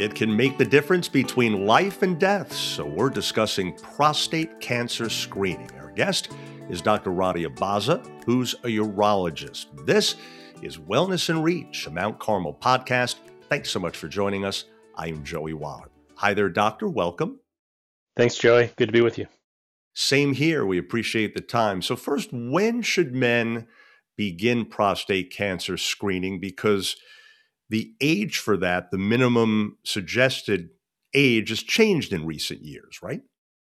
It can make the difference between life and death. So we're discussing prostate cancer screening. Our guest is Dr. Radia Baza, who's a urologist. This is Wellness in Reach, a Mount Carmel podcast. Thanks so much for joining us. I am Joey Waller. Hi there, doctor. Welcome. Thanks, Joey. Good to be with you. Same here. We appreciate the time. So first, when should men begin prostate cancer screening? Because the age for that, the minimum suggested age, has changed in recent years, right?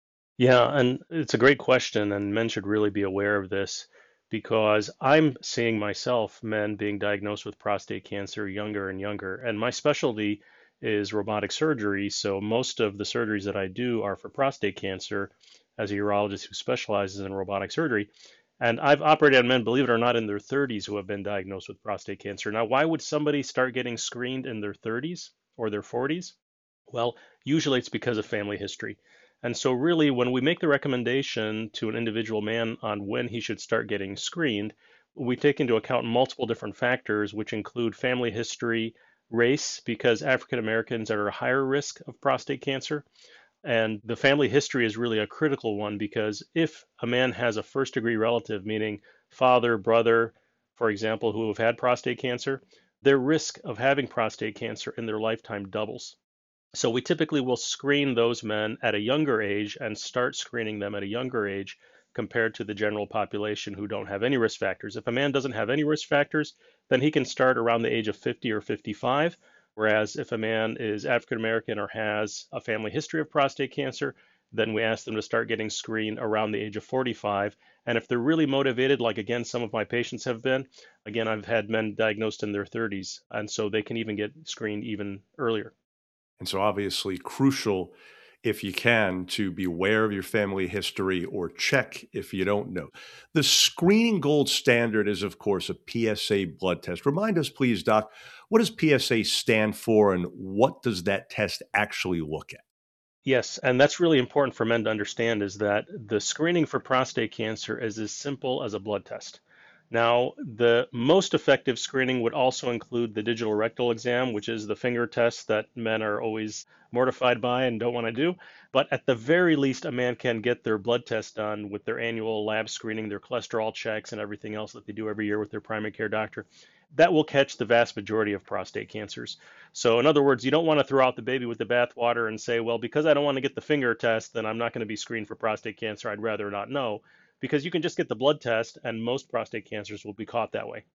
Yeah, and it's a great question, and men should really be aware of this because I'm seeing myself, men being diagnosed with prostate cancer younger and younger. And my specialty is robotic surgery. So most of the surgeries that I do are for prostate cancer as a urologist who specializes in robotic surgery. And I've operated on men, believe it or not, in their 30s who have been diagnosed with prostate cancer. Now, why would somebody start getting screened in their 30s or their 40s? Well, usually it's because of family history. And so really, when we make the recommendation to an individual man on when he should start getting screened, we take into account multiple different factors, which include family history, race, because African Americans are at a higher risk of prostate cancer. And the family history is really a critical one because if a man has a first degree relative, meaning father, brother, for example, who have had prostate cancer, their risk of having prostate cancer in their lifetime doubles. So we typically will screen those men at a younger age and start screening them at a younger age compared to the general population who don't have any risk factors. If a man doesn't have any risk factors, then he can start around the age of 50 or 55. Whereas if a man is African American or has a family history of prostate cancer, then we ask them to start getting screened around the age of 45. And if they're really motivated, like again, some of my patients have been, again, I've had men diagnosed in their 30s, and so they can even get screened even earlier. And so obviously crucial, if you can, to be aware of your family history or check if you don't know. The screening gold standard is, of course, a PSA blood test. Remind us, please, Doc, what does PSA stand for and what does that test actually look at? Yes, and that's really important for men to understand is that the screening for prostate cancer is as simple as a blood test. Now, the most effective screening would also include the digital rectal exam, which is the finger test that men are always mortified by and don't want to do. But at the very least, a man can get their blood test done with their annual lab screening, their cholesterol checks, and everything else that they do every year with their primary care doctor. That will catch the vast majority of prostate cancers. So, in other words, you don't want to throw out the baby with the bathwater and say, well, because I don't want to get the finger test, then I'm not going to be screened for prostate cancer. I'd rather not know because you can just get the blood test and most prostate cancers will be caught that way.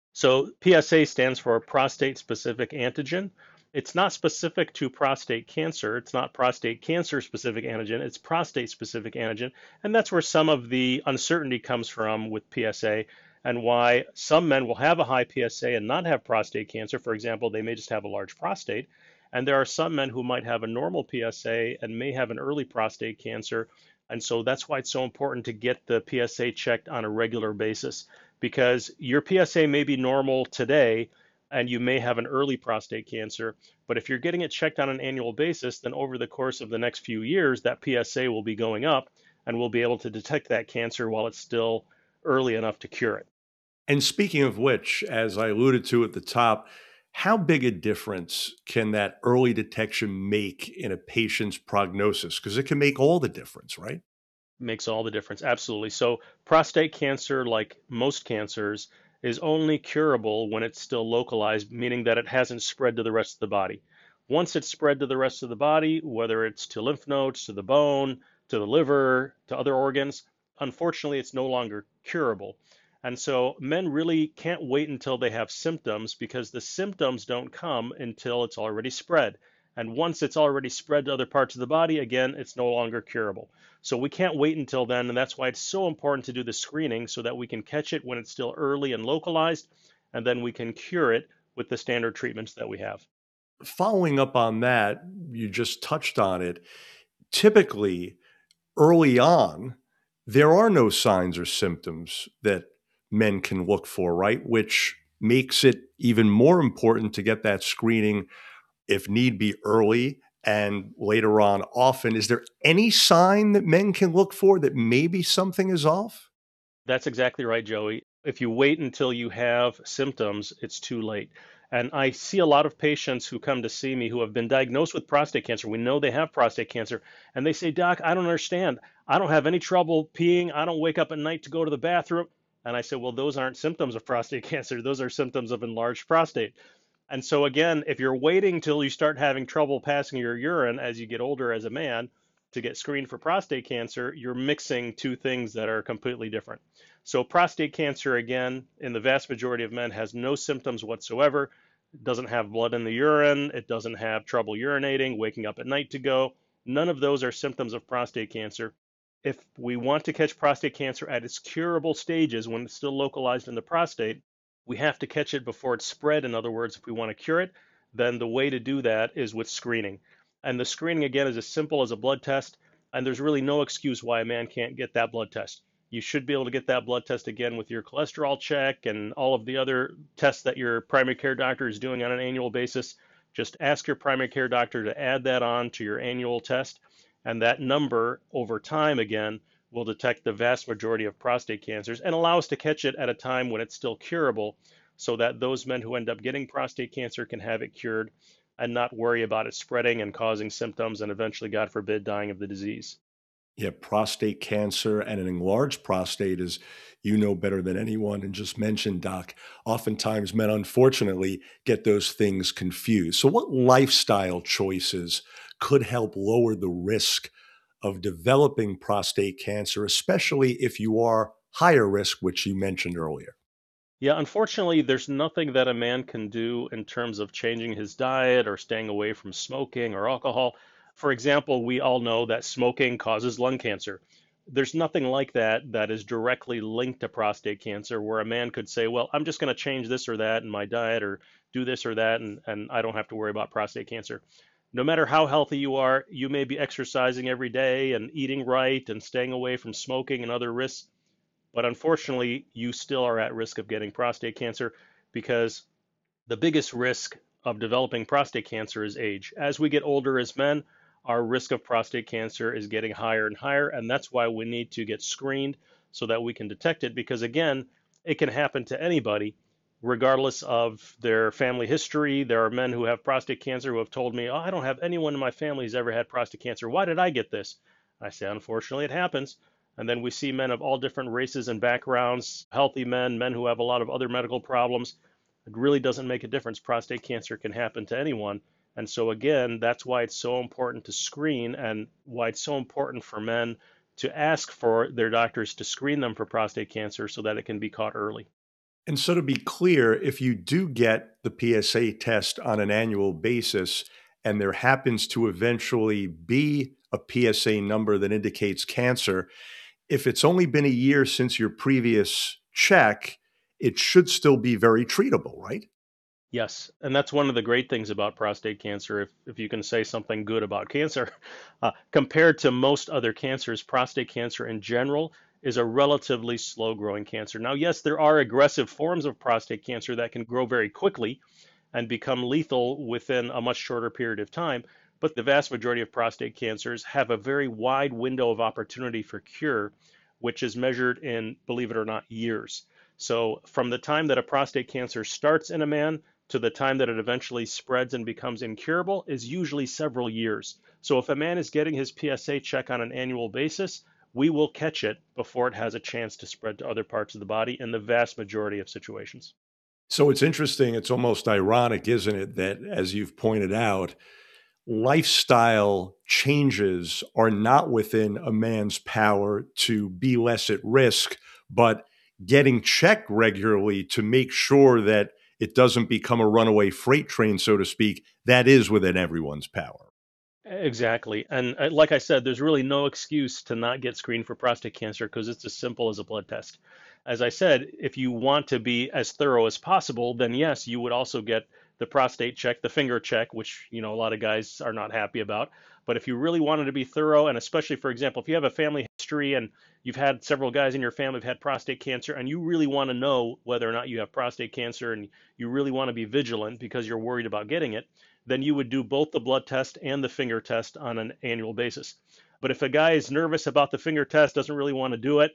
So PSA stands for prostate specific antigen. It's not specific to prostate cancer. It's not prostate cancer specific antigen. It's prostate specific antigen. And that's where some of the uncertainty comes from with PSA and why some men will have a high PSA and not have prostate cancer. For example, they may just have a large prostate. And there are some men who might have a normal PSA and may have an early prostate cancer. And so that's why it's so important to get the PSA checked on a regular basis because your PSA may be normal today and you may have an early prostate cancer. But if you're getting it checked on an annual basis, then over the course of the next few years, that PSA will be going up and we'll be able to detect that cancer while it's still early enough to cure it. And speaking of which, as I alluded to at the top, how big a difference can that early detection make in a patient's prognosis? Because it can make all the difference, right? Makes all the difference. Absolutely. So prostate cancer, like most cancers, is only curable when it's still localized, meaning that it hasn't spread to the rest of the body. Once it's spread to the rest of the body, whether it's to lymph nodes, to the bone, to the liver, to other organs, unfortunately, it's no longer curable. And so men really can't wait until they have symptoms because the symptoms don't come until it's already spread. And once it's already spread to other parts of the body, again, it's no longer curable. So we can't wait until then. And that's why it's so important to do the screening so that we can catch it when it's still early and localized. And then we can cure it with the standard treatments that we have. Following up on that, you just touched on it. Typically, early on, there are no signs or symptoms that men can look for, right? Which makes it even more important to get that screening, if need be, early and later on often. Is there any sign that men can look for that maybe something is off? That's exactly right, Joey. If you wait until you have symptoms, it's too late. And I see a lot of patients who come to see me who have been diagnosed with prostate cancer. We know they have prostate cancer, and they say, Doc, I don't understand. I don't have any trouble peeing. I don't wake up at night to go to the bathroom. And I say, well, those aren't symptoms of prostate cancer. Those are symptoms of enlarged prostate. And so, again, if you're waiting till you start having trouble passing your urine as you get older as a man to get screened for prostate cancer, you're mixing two things that are completely different. So, prostate cancer, again, in the vast majority of men, has no symptoms whatsoever. It doesn't have blood in the urine. It doesn't have trouble urinating, waking up at night to go. None of those are symptoms of prostate cancer. If we want to catch prostate cancer at its curable stages when it's still localized in the prostate, we have to catch it before it's spread. In other words, if we want to cure it, then the way to do that is with screening. And the screening, again, is as simple as a blood test. And there's really no excuse why a man can't get that blood test. You should be able to get that blood test again with your cholesterol check and all of the other tests that your primary care doctor is doing on an annual basis. Just ask your primary care doctor to add that on to your annual test. And that number over time, again, will detect the vast majority of prostate cancers and allow us to catch it at a time when it's still curable so that those men who end up getting prostate cancer can have it cured and not worry about it spreading and causing symptoms and eventually, God forbid, dying of the disease. Yeah, prostate cancer and an enlarged prostate, is you know better than anyone, and just mentioned, Doc, oftentimes men unfortunately get those things confused. So, what lifestyle choices could help lower the risk of developing prostate cancer, especially if you are higher risk, which you mentioned earlier? Yeah, unfortunately, there's nothing that a man can do in terms of changing his diet or staying away from smoking or alcohol. For example, we all know that smoking causes lung cancer. There's nothing like that that is directly linked to prostate cancer where a man could say, well, I'm just going to change this or that in my diet or do this or that, and I don't have to worry about prostate cancer. No matter how healthy you are, you may be exercising every day and eating right and staying away from smoking and other risks, but unfortunately, you still are at risk of getting prostate cancer because the biggest risk of developing prostate cancer is age. As we get older as men, our risk of prostate cancer is getting higher and higher, and that's why we need to get screened so that we can detect it because, again, it can happen to anybody regardless of their family history. There are men who have prostate cancer who have told me, oh, I don't have anyone in my family who's ever had prostate cancer. Why did I get this? I say, unfortunately, it happens. And then we see men of all different races and backgrounds, healthy men, men who have a lot of other medical problems. It really doesn't make a difference. Prostate cancer can happen to anyone. And so, again, that's why it's so important to screen and why it's so important for men to ask for their doctors to screen them for prostate cancer so that it can be caught early. And so, to be clear, if you do get the PSA test on an annual basis and there happens to eventually be a PSA number that indicates cancer, if it's only been a year since your previous check, it should still be very treatable, right? Yes, and that's one of the great things about prostate cancer. If you can say something good about cancer, compared to most other cancers, prostate cancer in general is a relatively slow growing cancer. Now, yes, there are aggressive forms of prostate cancer that can grow very quickly and become lethal within a much shorter period of time, but the vast majority of prostate cancers have a very wide window of opportunity for cure, which is measured in, believe it or not, years. So, from the time that a prostate cancer starts in a man to the time that it eventually spreads and becomes incurable is usually several years. So if a man is getting his PSA check on an annual basis, we will catch it before it has a chance to spread to other parts of the body in the vast majority of situations. So it's interesting. It's almost ironic, isn't it, that as you've pointed out, lifestyle changes are not within a man's power to be less at risk, but getting checked regularly to make sure that it doesn't become a runaway freight train, so to speak, that is within everyone's power. Exactly. And like I said, there's really no excuse to not get screened for prostate cancer because it's as simple as a blood test. As I said, if you want to be as thorough as possible, then yes, you would also get the prostate check, the finger check, which, a lot of guys are not happy about. But if you really wanted to be thorough, and especially, for example, if you have a family history and you've had several guys in your family who've had prostate cancer, and you really want to know whether or not you have prostate cancer and you really want to be vigilant because you're worried about getting it, then you would do both the blood test and the finger test on an annual basis. But if a guy is nervous about the finger test, doesn't really want to do it,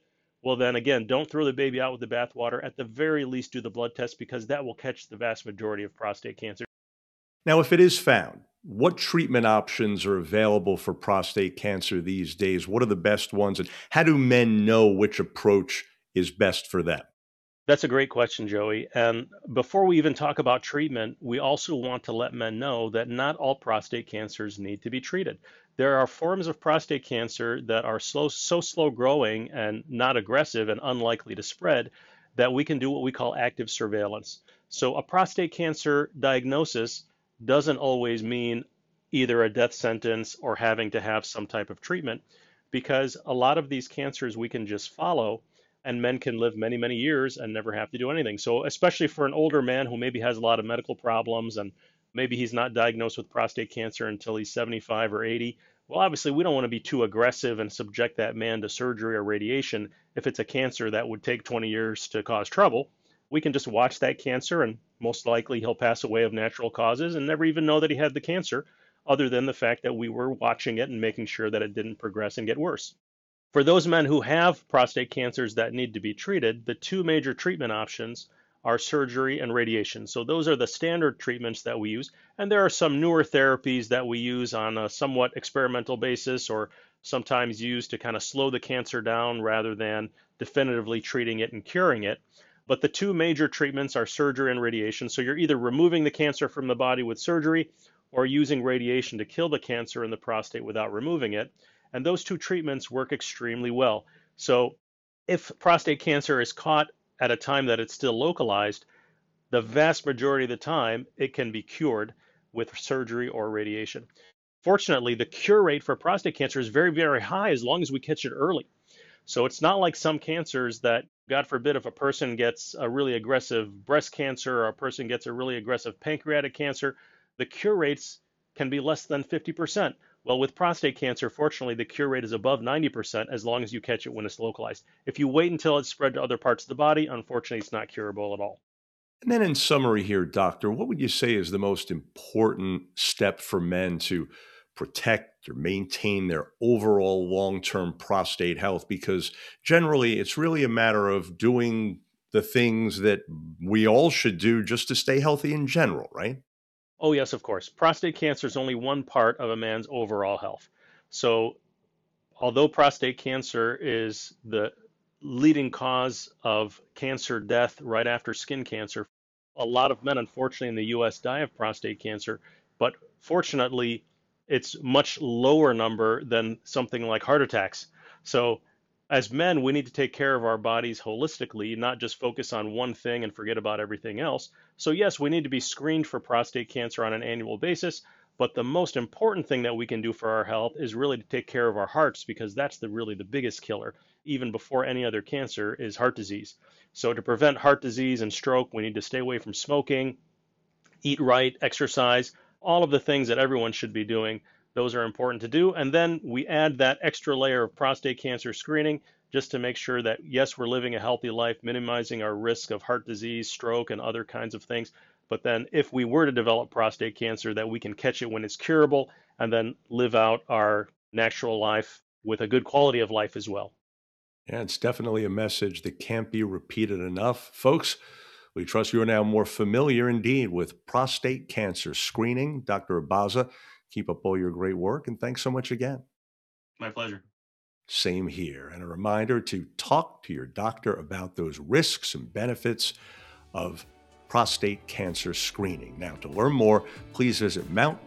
well, then again, don't throw the baby out with the bathwater. At the very least, do the blood test because that will catch the vast majority of prostate cancer. Now, if it is found, what treatment options are available for prostate cancer these days? What are the best ones? And how do men know which approach is best for them? That's a great question, Joey. And before we even talk about treatment, we also want to let men know that not all prostate cancers need to be treated. There are forms of prostate cancer that are so slow growing and not aggressive and unlikely to spread that we can do what we call active surveillance. So a prostate cancer diagnosis doesn't always mean either a death sentence or having to have some type of treatment, because a lot of these cancers we can just follow and men can live many, many years and never have to do anything. So especially for an older man who maybe has a lot of medical problems and maybe he's not diagnosed with prostate cancer until he's 75 or 80, well, obviously we don't want to be too aggressive and subject that man to surgery or radiation if it's a cancer that would take 20 years to cause trouble. We can just watch that cancer and most likely he'll pass away of natural causes and never even know that he had the cancer, other than the fact that we were watching it and making sure that it didn't progress and get worse. For those men who have prostate cancers that need to be treated, the two major treatment options are surgery and radiation. So those are the standard treatments that we use. And there are some newer therapies that we use on a somewhat experimental basis or sometimes used to kind of slow the cancer down rather than definitively treating it and curing it. But the two major treatments are surgery and radiation. So you're either removing the cancer from the body with surgery or using radiation to kill the cancer in the prostate without removing it. And those two treatments work extremely well. So if prostate cancer is caught at a time that it's still localized, the vast majority of the time it can be cured with surgery or radiation. Fortunately, the cure rate for prostate cancer is very, very high as long as we catch it early. So it's not like some cancers that, God forbid, if a person gets a really aggressive breast cancer or a person gets a really aggressive pancreatic cancer, the cure rates can be less than 50%. Well, with prostate cancer, fortunately, the cure rate is above 90% as long as you catch it when it's localized. If you wait until it's spread to other parts of the body, unfortunately, it's not curable at all. And then in summary here, doctor, what would you say is the most important step for men to protect or maintain their overall long-term prostate health? Because generally, it's really a matter of doing the things that we all should do just to stay healthy in general, right? Oh, yes, of course. Prostate cancer is only one part of a man's overall health. So although prostate cancer is the leading cause of cancer death right after skin cancer, a lot of men, unfortunately, in the US die of prostate cancer, but fortunately, it's much lower number than something like heart attacks. So as men, we need to take care of our bodies holistically, not just focus on one thing and forget about everything else. So yes, we need to be screened for prostate cancer on an annual basis, but the most important thing that we can do for our health is really to take care of our hearts, because that's really the biggest killer, even before any other cancer, is heart disease. So to prevent heart disease and stroke, we need to stay away from smoking, eat right, exercise, all of the things that everyone should be doing. Those are important to do. And then we add that extra layer of prostate cancer screening just to make sure that, yes, we're living a healthy life, minimizing our risk of heart disease, stroke, and other kinds of things. But then if we were to develop prostate cancer, that we can catch it when it's curable and then live out our natural life with a good quality of life as well. Yeah, it's definitely a message that can't be repeated enough. Folks, we trust you are now more familiar indeed with prostate cancer screening. Dr. Abaza, keep up all your great work, and thanks so much again. My pleasure. Same here. And a reminder to talk to your doctor about those risks and benefits of prostate cancer screening. Now, to learn more, please visit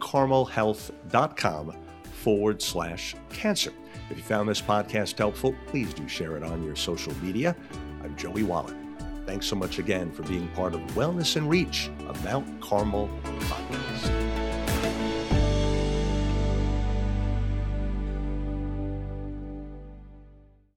mountcarmelhealth.com/cancer. If you found this podcast helpful, please do share it on your social media. I'm Joey Wallach. Thanks so much again for being part of Wellness in Reach, a Mount Carmel podcast.